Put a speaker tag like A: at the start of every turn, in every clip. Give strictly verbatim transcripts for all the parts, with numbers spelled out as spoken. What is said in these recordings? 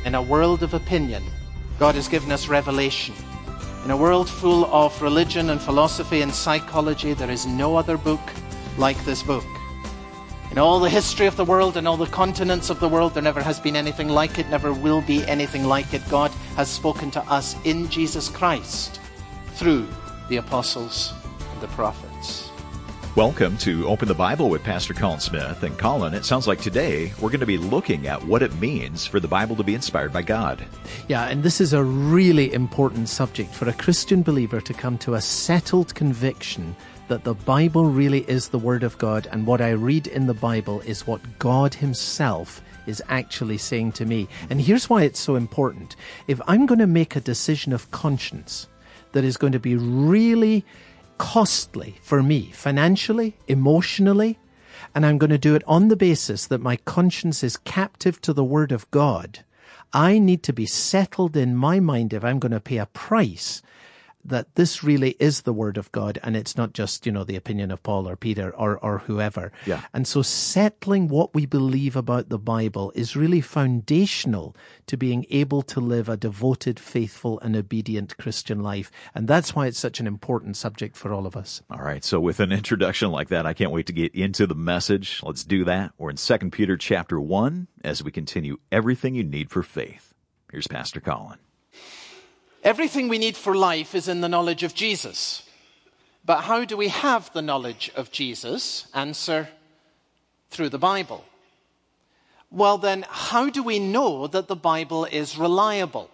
A: In a world of opinion, God has given us revelation. In a world full of religion and philosophy and psychology, there is no other book like this book. In all the history of the world and all the continents of the world, there never has been anything like it, never will be anything like it. God has spoken to us in Jesus Christ through the apostles and the prophets.
B: Welcome to Open the Bible with Pastor Colin Smith. And Colin, it sounds like today we're going to be looking at what it means for the Bible to be inspired by God.
C: Yeah, and this is a really important subject for a Christian believer to come to a settled conviction that the Bible really is the Word of God, and what I read in the Bible is what God Himself is actually saying to me. And here's why it's so important. If I'm going to make a decision of conscience that is going to be really costly for me, financially, emotionally, and I'm going to do it on the basis that my conscience is captive to the Word of God, I need to be settled in my mind, if I'm going to pay a price, that this really is the Word of God, and it's not just, you know, the opinion of Paul or Peter or, or whoever.
B: Yeah.
C: And so settling what we believe about the Bible is really foundational to being able to live a devoted, faithful, and obedient Christian life. And that's why it's such an important subject for all of us.
B: All right, so with an introduction like that, I can't wait to get into the message. Let's do that. We're in Second Peter chapter one as we continue everything you need for faith. Here's Pastor Colin.
A: Everything we need for life is in the knowledge of Jesus. But how do we have the knowledge of Jesus? Answer, through the Bible. Well then, how do we know that the Bible is reliable?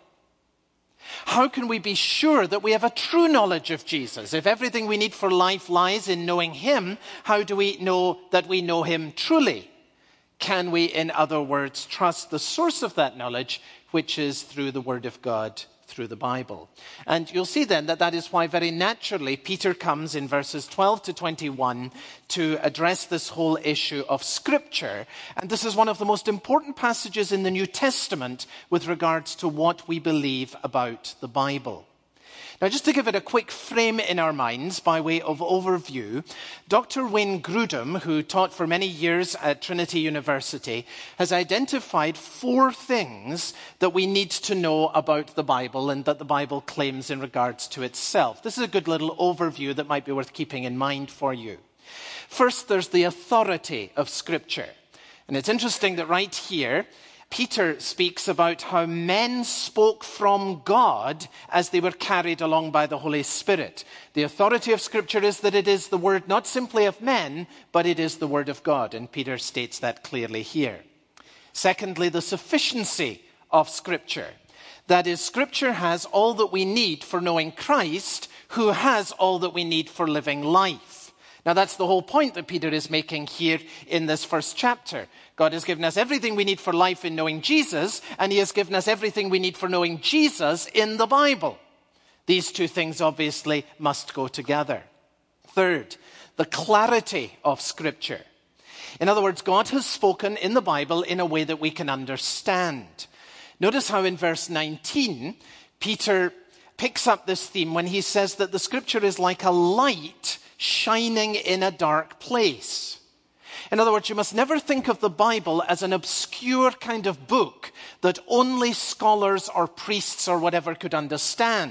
A: How can we be sure that we have a true knowledge of Jesus? If everything we need for life lies in knowing Him, how do we know that we know Him truly? Can we, in other words, trust the source of that knowledge, which is through the Word of God, through the Bible? And you'll see then that that is why very naturally Peter comes in verses twelve to twenty-one to address this whole issue of Scripture. And this is one of the most important passages in the New Testament with regards to what we believe about the Bible. Now, just to give it a quick frame in our minds by way of overview, Doctor Wayne Grudem, who taught for many years at Trinity University, has identified four things that we need to know about the Bible and that the Bible claims in regards to itself. This is a good little overview that might be worth keeping in mind for you. First, there's the authority of Scripture. And it's interesting that right here, Peter speaks about how men spoke from God as they were carried along by the Holy Spirit. The authority of Scripture is that it is the word not simply of men, but it is the word of God. And Peter states that clearly here. Secondly, the sufficiency of Scripture. That is, Scripture has all that we need for knowing Christ, who has all that we need for living life. Now, that's the whole point that Peter is making here in this first chapter. God has given us everything we need for life in knowing Jesus, and He has given us everything we need for knowing Jesus in the Bible. These two things obviously must go together. Third, the clarity of Scripture. In other words, God has spoken in the Bible in a way that we can understand. Notice how in verse nineteen, Peter picks up this theme when he says that the Scripture is like a light shining in a dark place. In other words, you must never think of the Bible as an obscure kind of book that only scholars or priests or whatever could understand.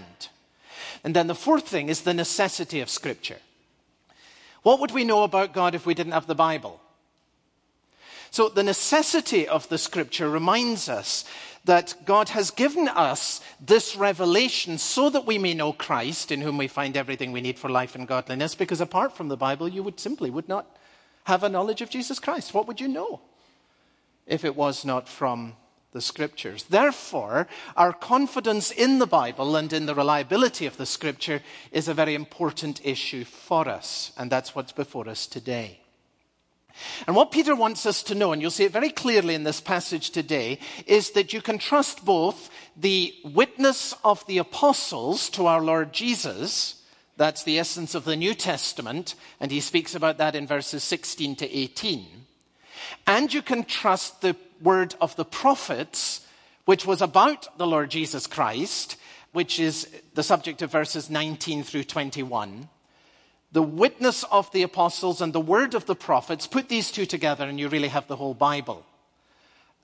A: And then the fourth thing is the necessity of Scripture. What would we know about God if we didn't have the Bible? So the necessity of the Scripture reminds us that God has given us this revelation so that we may know Christ, in whom we find everything we need for life and godliness, because apart from the Bible, you would simply would not have a knowledge of Jesus Christ. What would you know if it was not from the Scriptures? Therefore, our confidence in the Bible and in the reliability of the Scripture is a very important issue for us, and that's what's before us today. And what Peter wants us to know, and you'll see it very clearly in this passage today, is that you can trust both the witness of the apostles to our Lord Jesus. That's the essence of the New Testament, and he speaks about that in verses sixteen to eighteen. And you can trust the word of the prophets, which was about the Lord Jesus Christ, which is the subject of verses nineteen through twenty-one. The witness of the apostles and the word of the prophets, put these two together and you really have the whole Bible.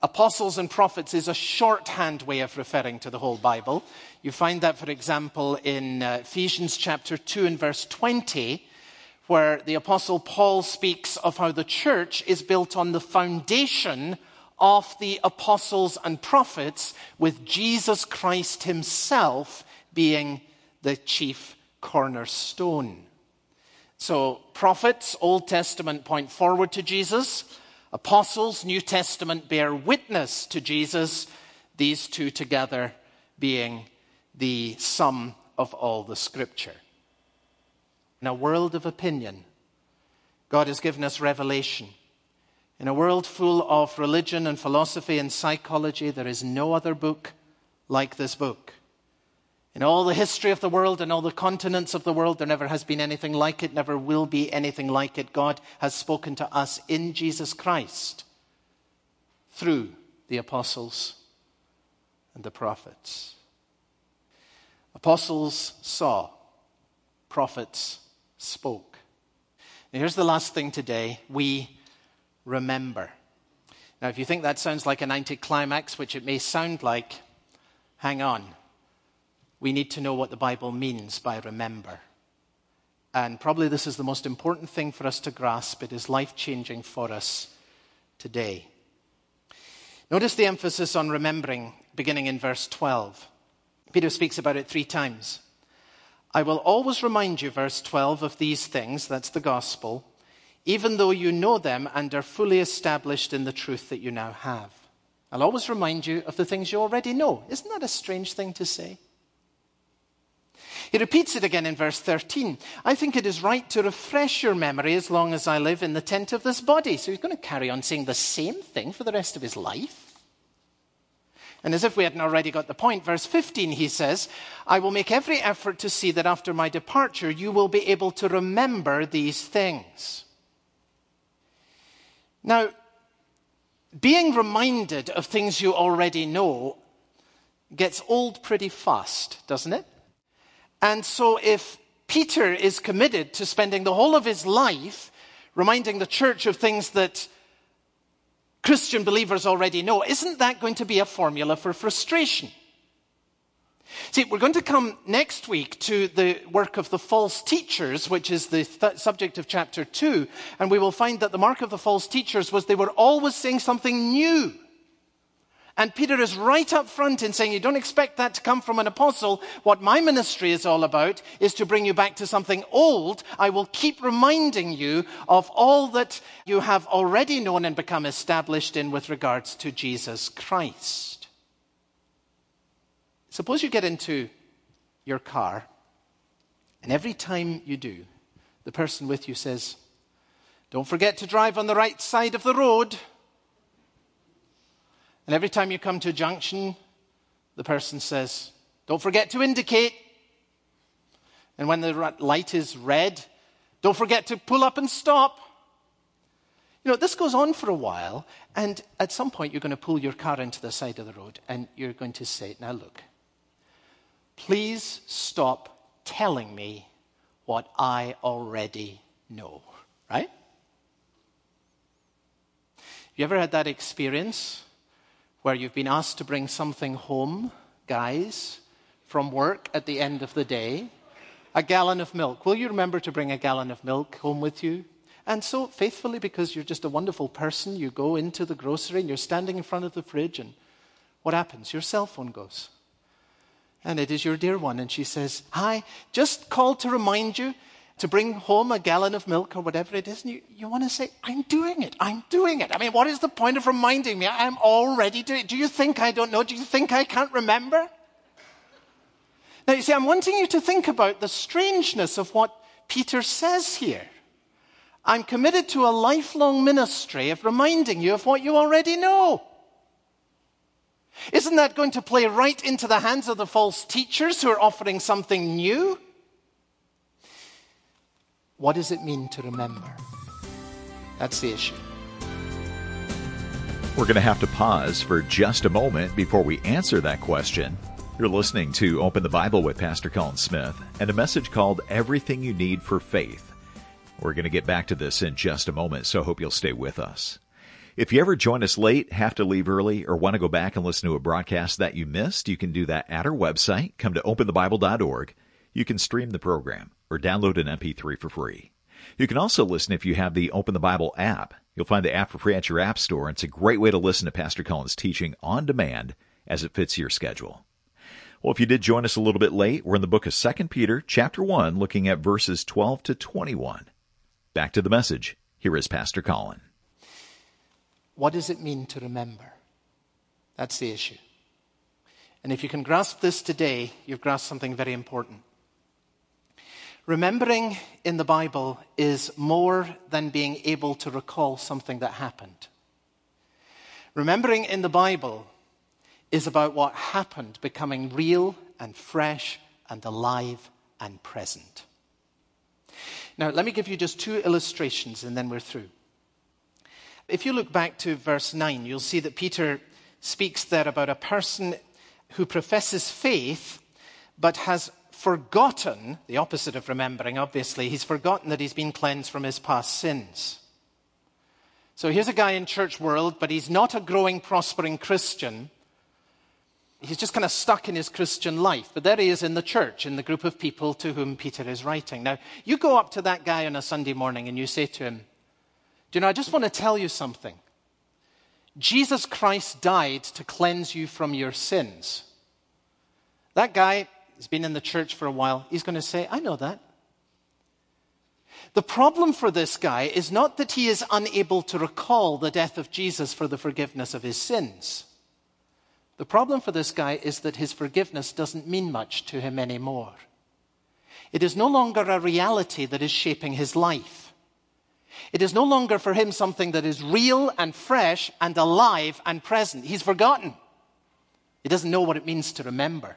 A: apostles and prophets is a shorthand way of referring to the whole Bible. You find that, for example, in uh, Ephesians chapter two and verse twenty, where the apostle Paul speaks of how the church is built on the foundation of the apostles and prophets, with Jesus Christ himself being the chief cornerstone. So prophets, Old Testament, point forward to Jesus. Apostles, New Testament, bear witness to Jesus. These two together being the sum of all the Scripture. In a world of opinion, God has given us revelation. In a world full of religion and philosophy and psychology, there is no other book like this book. In all the history of the world and all the continents of the world, there never has been anything like it, never will be anything like it. God has spoken to us in Jesus Christ through the apostles and the prophets. Apostles saw, prophets spoke. Now here's the last thing today. We remember. Now, if you think that sounds like an anticlimax, which it may sound like, hang on. We need to know what the Bible means by remember. And probably this is the most important thing for us to grasp. It is life-changing for us today. Notice the emphasis on remembering, beginning in verse twelve. Peter speaks about it three times. I will always remind you, verse twelve, of these things, that's the gospel, even though you know them and are fully established in the truth that you now have. I'll always remind you of the things you already know. Isn't that a strange thing to say? He repeats it again in verse thirteen. I think it is right to refresh your memory as long as I live in the tent of this body. So he's going to carry on saying the same thing for the rest of his life. And as if we hadn't already got the point, verse fifteen, he says, I will make every effort to see that after my departure, you will be able to remember these things. Now, being reminded of things you already know gets old pretty fast, doesn't it? And so if Peter is committed to spending the whole of his life reminding the church of things that Christian believers already know, isn't that going to be a formula for frustration? See, we're going to come next week to the work of the false teachers, which is the th- subject of chapter two, and we will find that the mark of the false teachers was they were always saying something new. And Peter is right up front in saying, you don't expect that to come from an apostle. What my ministry is all about is to bring you back to something old. I will keep reminding you of all that you have already known and become established in with regards to Jesus Christ. Suppose you get into your car, and every time you do, the person with you says, don't forget to drive on the right side of the road. And every time you come to a junction, the person says, don't forget to indicate. And when the light is red, don't forget to pull up and stop. You know, this goes on for a while, and at some point you're going to pull your car into the side of the road, and you're going to say, now look, please stop telling me what I already know, right? You ever had that experience where you've been asked to bring something home, guys, from work at the end of the day? A gallon of milk. Will you remember to bring a gallon of milk home with you? And so faithfully, because you're just a wonderful person, you go into the grocery and you're standing in front of the fridge, and what happens? Your cell phone goes. And it is your dear one, and she says, hi, just called to remind you to bring home a gallon of milk or whatever it is. And you, you want to say, I'm doing it, I'm doing it. I mean, what is the point of reminding me? I'm already doing it. Do you think I don't know? Do you think I can't remember? Now, you see, I'm wanting you to think about the strangeness of what Peter says here. I'm committed to a lifelong ministry of reminding you of what you already know. Isn't that going to play right into the hands of the false teachers who are offering something new? What does it mean to remember? That's the issue.
B: We're going to have to pause for just a moment before we answer that question. You're listening to Open the Bible with Pastor Colin Smith and a message called Everything You Need for Faith. We're going to get back to this in just a moment, so I hope you'll stay with us. If you ever join us late, have to leave early, or want to go back and listen to a broadcast that you missed, you can do that at our website. Come to open the bible dot org. You can stream the program or download an M P three for free. You can also listen if you have the Open the Bible app. You'll find the app for free at your app store, and it's a great way to listen to Pastor Cullen's teaching on demand as it fits your schedule. Well, if you did join us a little bit late, we're in the book of Second Peter, chapter one, looking at verses twelve to twenty-one. Back to the message. Here is Pastor Cullen.
A: What does it mean to remember? That's the issue. And if you can grasp this today, you've grasped something very important. Remembering in the Bible is more than being able to recall something that happened. Remembering in the Bible is about what happened becoming real and fresh and alive and present. Now, let me give you just two illustrations and then we're through. If you look back to verse nine, you'll see that Peter speaks there about a person who professes faith but has forgotten, the opposite of remembering, obviously, he's forgotten that he's been cleansed from his past sins. So here's a guy in church world, but he's not a growing, prospering Christian. He's just kind of stuck in his Christian life. But there he is in the church, in the group of people to whom Peter is writing. Now, you go up to that guy on a Sunday morning and you say to him, do you know, I just want to tell you something. Jesus Christ died to cleanse you from your sins. That guy has been in the church for a while. He's going to say, I know that. The problem for this guy is not that he is unable to recall the death of Jesus for the forgiveness of his sins. The problem for this guy is that his forgiveness doesn't mean much to him anymore. It is no longer a reality that is shaping his life. It is no longer for him something that is real and fresh and alive and present. He's forgotten. He doesn't know what it means to remember.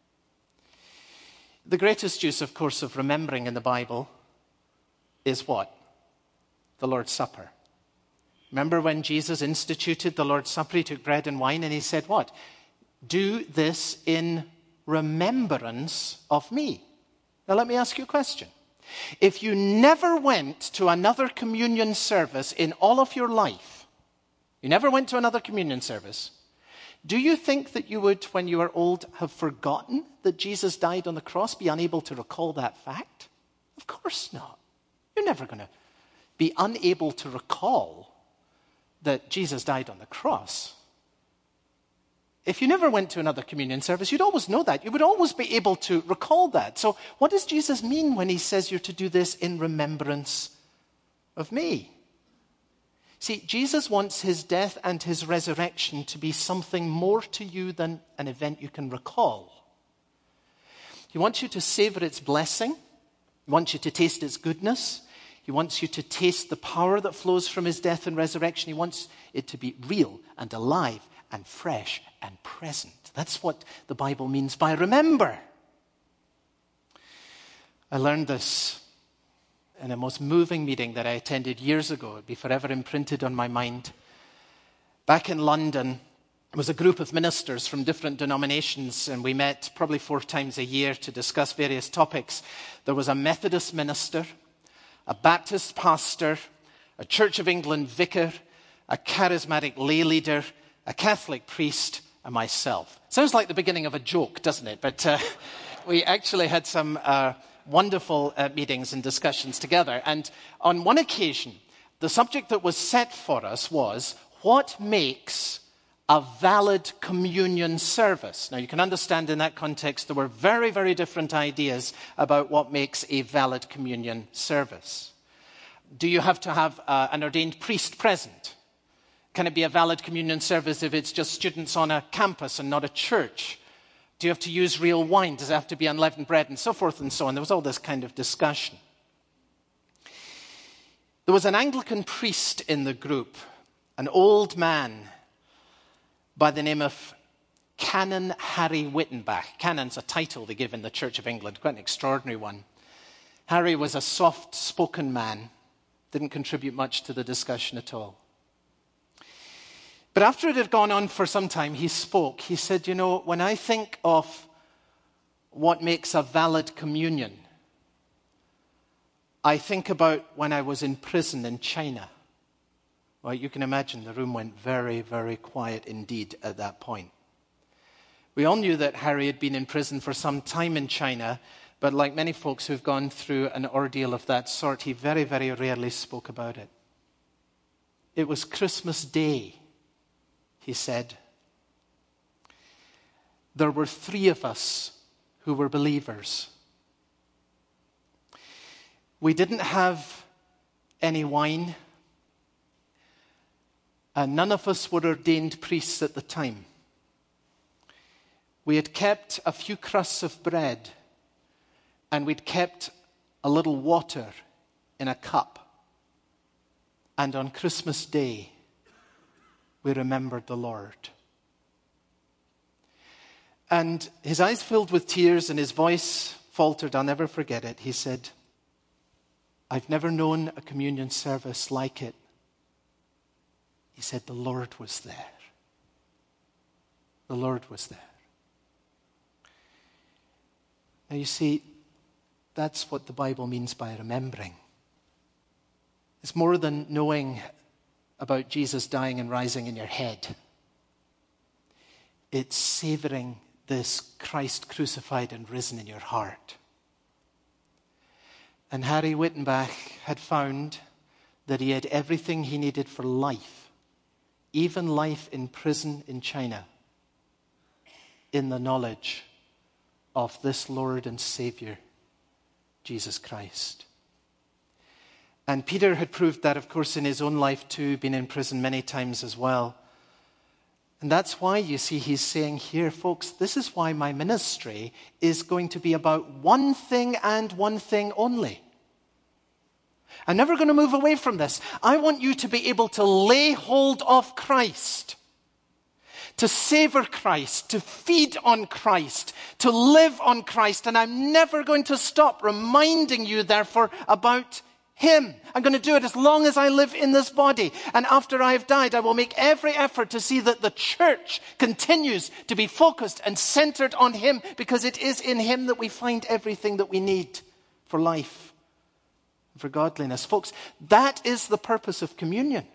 A: The greatest use, of course, of remembering in the Bible is what? The Lord's Supper. Remember when Jesus instituted the Lord's Supper, he took bread and wine and he said what? Do this in remembrance of me. Now let me ask you a question. If you never went to another communion service in all of your life, you never went to another communion service, do you think that you would, when you are old, have forgotten that Jesus died on the cross, be unable to recall that fact? Of course not. You're never going to be unable to recall that Jesus died on the cross. If you never went to another communion service, you'd always know that. You would always be able to recall that. So what does Jesus mean when he says you're to do this in remembrance of me? See, Jesus wants his death and his resurrection to be something more to you than an event you can recall. He wants you to savor its blessing. He wants you to taste its goodness. He wants you to taste the power that flows from his death and resurrection. He wants it to be real and alive and fresh and present. That's what the Bible means by remember. I learned this in a most moving meeting that I attended years ago. It'd be forever imprinted on my mind. Back in London, it was a group of ministers from different denominations, and we met probably four times a year to discuss various topics. There was a Methodist minister, a Baptist pastor, a Church of England vicar, a charismatic lay leader, a Catholic priest, and myself. Sounds like the beginning of a joke, doesn't it? But uh, we actually had some uh, wonderful uh, meetings and discussions together. And on one occasion, the subject that was set for us was, what makes a valid communion service? Now, you can understand in that context there were very, very different ideas about what makes a valid communion service. Do you have to have uh, an ordained priest present? Can it be a valid communion service if it's just students on a campus and not a church? Do you have to use real wine? Does it have to be unleavened bread? And so forth and so on. There was all this kind of discussion. There was an Anglican priest in the group, an old man by the name of Canon Harry Wittenbach. Canon's a title they give in the Church of England, quite an extraordinary one. Harry was a soft-spoken man, didn't contribute much to the discussion at all. But after it had gone on for some time, he spoke. He said, you know, when I think of what makes a valid communion, I think about when I was in prison in China, Well, you can imagine the room went very, very quiet indeed at that point. We all knew that Harry had been in prison for some time in China, but like many folks who've gone through an ordeal of that sort, he very, very rarely spoke about it. It was Christmas Day, he said. There were three of us who were believers. We didn't have any wine, and none of us were ordained priests at the time. We had kept a few crusts of bread, and we'd kept a little water in a cup. And on Christmas Day, we remembered the Lord. And his eyes filled with tears and his voice faltered. I'll never forget it. He said, I've never known a communion service like it. He said, the Lord was there. The Lord was there. Now you see, that's what the Bible means by remembering. It's more than knowing about Jesus dying and rising in your head. It's savoring this Christ crucified and risen in your heart. And Harry Wittenbach had found that he had everything he needed for life, even life in prison in China, in the knowledge of this Lord and Savior, Jesus Christ. And Peter had proved that, of course, in his own life too, been in prison many times as well. And that's why, you see, he's saying here, folks, this is why my ministry is going to be about one thing and one thing only. I'm never going to move away from this. I want you to be able to lay hold of Christ, to savor Christ, to feed on Christ, to live on Christ. And I'm never going to stop reminding you, therefore, about Him. I'm going to do it as long as I live in this body. And after I have died, I will make every effort to see that the church continues to be focused and centered on Him, because it is in Him that we find everything that we need for life and for godliness. Folks, that is the purpose of communion.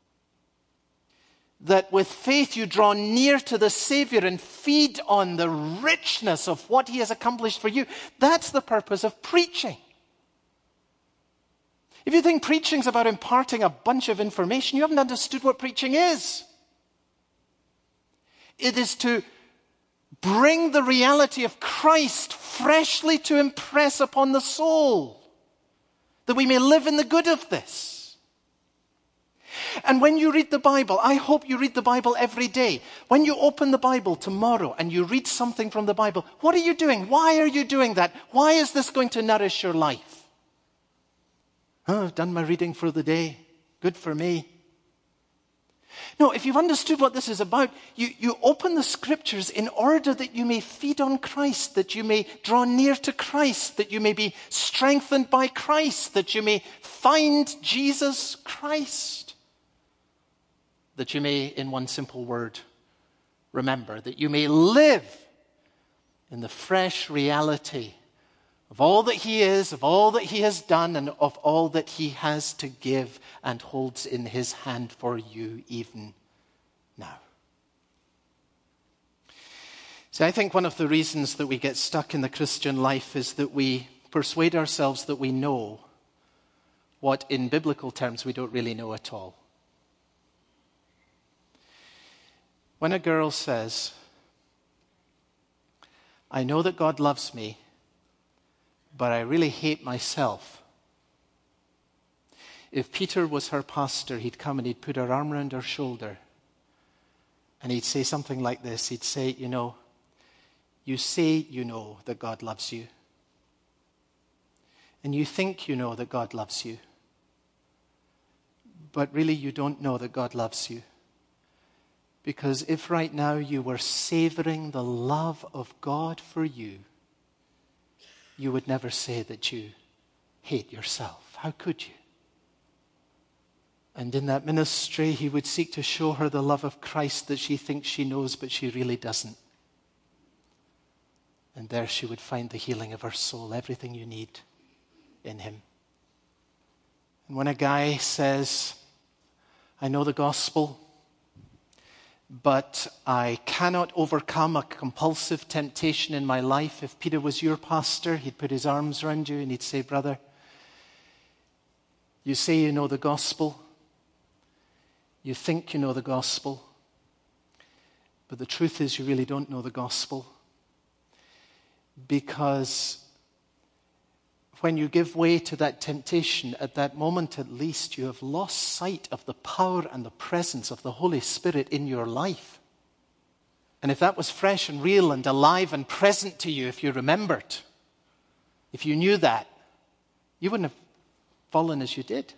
A: That with faith you draw near to the Savior and feed on the richness of what He has accomplished for you. That's the purpose of preaching. If you think preaching's about imparting a bunch of information, you haven't understood what preaching is. It is to bring the reality of Christ freshly to impress upon the soul, that we may live in the good of this. And when you read the Bible, I hope you read the Bible every day. When you open the Bible tomorrow and you read something from the Bible, what are you doing? Why are you doing that? Why is this going to nourish your life? Oh, I've done my reading for the day. Good for me. No, if you've understood what this is about, you, you open the Scriptures in order that you may feed on Christ, that you may draw near to Christ, that you may be strengthened by Christ, that you may find Jesus Christ, that you may, in one simple word, remember, that you may live in the fresh reality of all that He is, of all that He has done, and of all that He has to give and holds in His hand for you even now. See, I think one of the reasons that we get stuck in the Christian life is that we persuade ourselves that we know what in biblical terms we don't really know at all. When a girl says, I know that God loves me, but I really hate myself. If Peter was her pastor, he'd come and he'd put her arm around her shoulder and he'd say something like this. He'd say, you know, you say you know that God loves you, and you think you know that God loves you, but really you don't know that God loves you. Because if right now you were savoring the love of God for you, you would never say that you hate yourself. How could you? And in that ministry, he would seek to show her the love of Christ that she thinks she knows, but she really doesn't. And there she would find the healing of her soul, everything you need in Him. And when a guy says, I know the gospel, but I cannot overcome a compulsive temptation in my life. If Peter was your pastor, he'd put his arms around you and he'd say, brother, you say you know the gospel. You think you know the gospel. But the truth is you really don't know the gospel. Because when you give way to that temptation, at that moment at least, you have lost sight of the power and the presence of the Holy Spirit in your life. And if that was fresh and real and alive and present to you, if you remembered, if you knew that, you wouldn't have fallen as you did.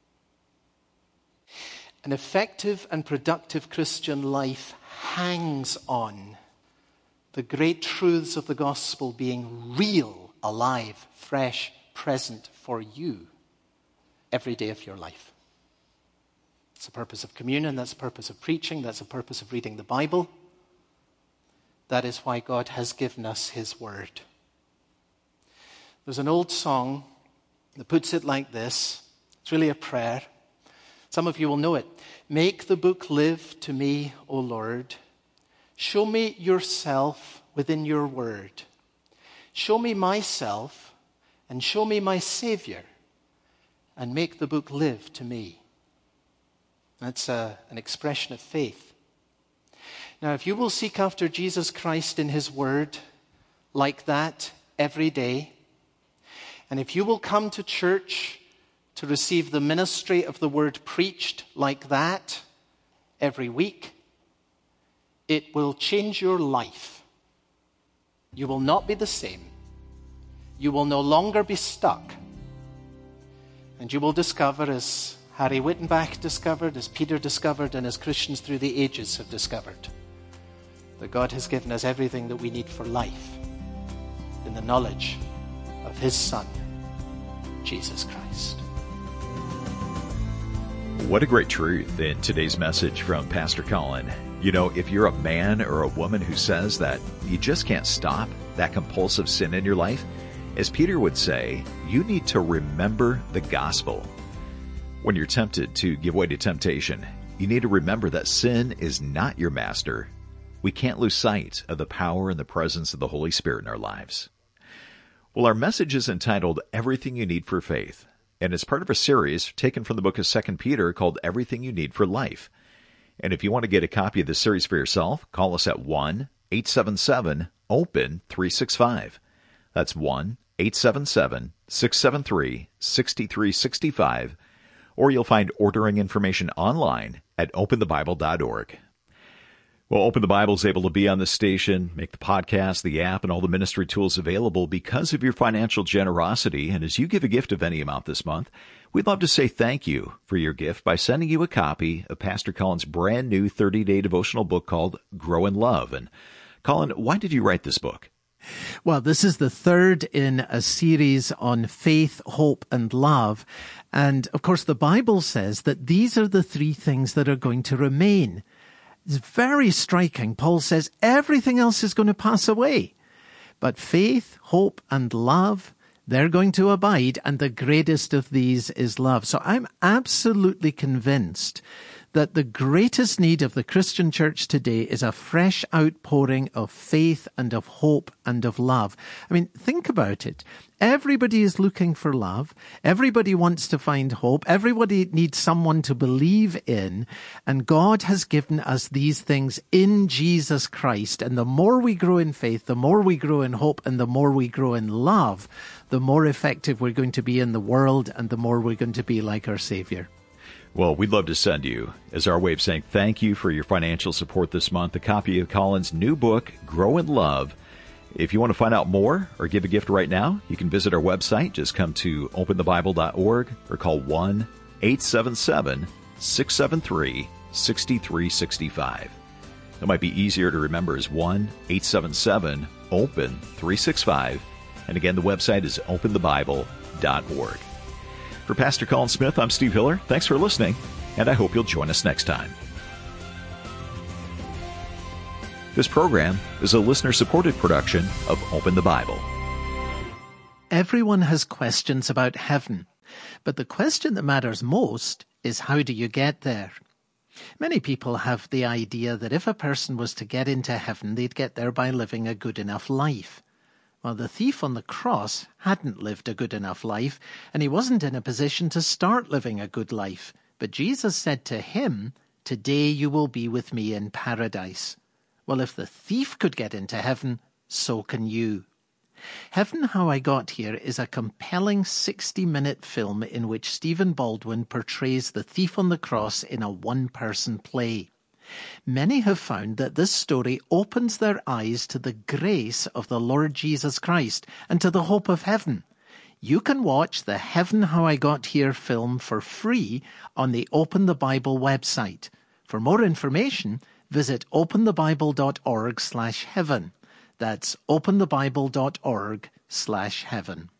A: An effective and productive Christian life hangs on the great truths of the gospel being real, alive, fresh, present for you every day of your life. That's the purpose of communion. That's the purpose of preaching. That's the purpose of reading the Bible. That is why God has given us his word. There's an old song that puts it like this. It's really a prayer. Some of you will know it. Make the book live to me, O Lord. Show me yourself within your word. Show me myself and show me my Savior, and make the book live to me. That's a, an expression of faith. Now, if you will seek after Jesus Christ in his word like that every day, and if you will come to church to receive the ministry of the word preached like that every week, it will change your life. You will not be the same. You will no longer be stuck. And you will discover, as Harry Wittenbach discovered, as Peter discovered, and as Christians through the ages have discovered, that God has given us everything that we need for life in the knowledge of his Son, Jesus Christ.
B: What a great truth in today's message from Pastor Colin. You know, if you're a man or a woman who says that you just can't stop that compulsive sin in your life, as Peter would say, you need to remember the gospel. When you're tempted to give way to temptation, you need to remember that sin is not your master. We can't lose sight of the power and the presence of the Holy Spirit in our lives. Well, our message is entitled Everything You Need for Faith, and it's part of a series taken from the book of Second Peter called Everything You Need for Life. And if you want to get a copy of this series for yourself, call us at one eight seven seven open three six five. That's one eight seven seven six seven three six three six five, or you'll find ordering information online at open the bible dot org. Well, Open the Bible is able to be on the station, make the podcast, the app, and all the ministry tools available because of your financial generosity. And as you give a gift of any amount this month, we'd love to say thank you for your gift by sending you a copy of Pastor Colin's brand new thirty-day devotional book called Grow in Love. And Colin, why did you write this book?
C: Well, this is the third in a series on faith, hope, and love. And of course, the Bible says that these are the three things that are going to remain. It's very striking. Paul says everything else is going to pass away. But faith, hope, and love, they're going to abide. And the greatest of these is love. So I'm absolutely convinced that the greatest need of the Christian church today is a fresh outpouring of faith and of hope and of love. I mean, think about it. Everybody is looking for love. Everybody wants to find hope. Everybody needs someone to believe in. And God has given us these things in Jesus Christ. And the more we grow in faith, the more we grow in hope, and the more we grow in love, the more effective we're going to be in the world, and the more we're going to be like our Savior.
B: Well, we'd love to send you, as our way of saying thank you for your financial support this month, a copy of Colin's new book, Grow in Love. If you want to find out more or give a gift right now, you can visit our website. Just come to open the bible dot org or call one eight seven seven six seven three six three six five. It might be easier to remember as one eight seven seven open three six five. And again, the website is open the bible dot org. For Pastor Colin Smith, I'm Steve Hiller. Thanks for listening, and I hope you'll join us next time. This program is a listener-supported production of Open the Bible.
C: Everyone has questions about heaven, but the question that matters most is how do you get there? Many people have the idea that if a person was to get into heaven, they'd get there by living a good enough life. Well, the thief on the cross hadn't lived a good enough life, and he wasn't in a position to start living a good life. But Jesus said to him, "Today you will be with me in paradise." Well, if the thief could get into heaven, so can you. Heaven, How I Got Here is a compelling sixty-minute film in which Stephen Baldwin portrays the thief on the cross in a one-person play. Many have found that this story opens their eyes to the grace of the Lord Jesus Christ and to the hope of heaven. You can watch the Heaven, How I Got Here film for free on the Open the Bible website. For more information, visit openthebible.org slash heaven. That's openthebible.org slash heaven.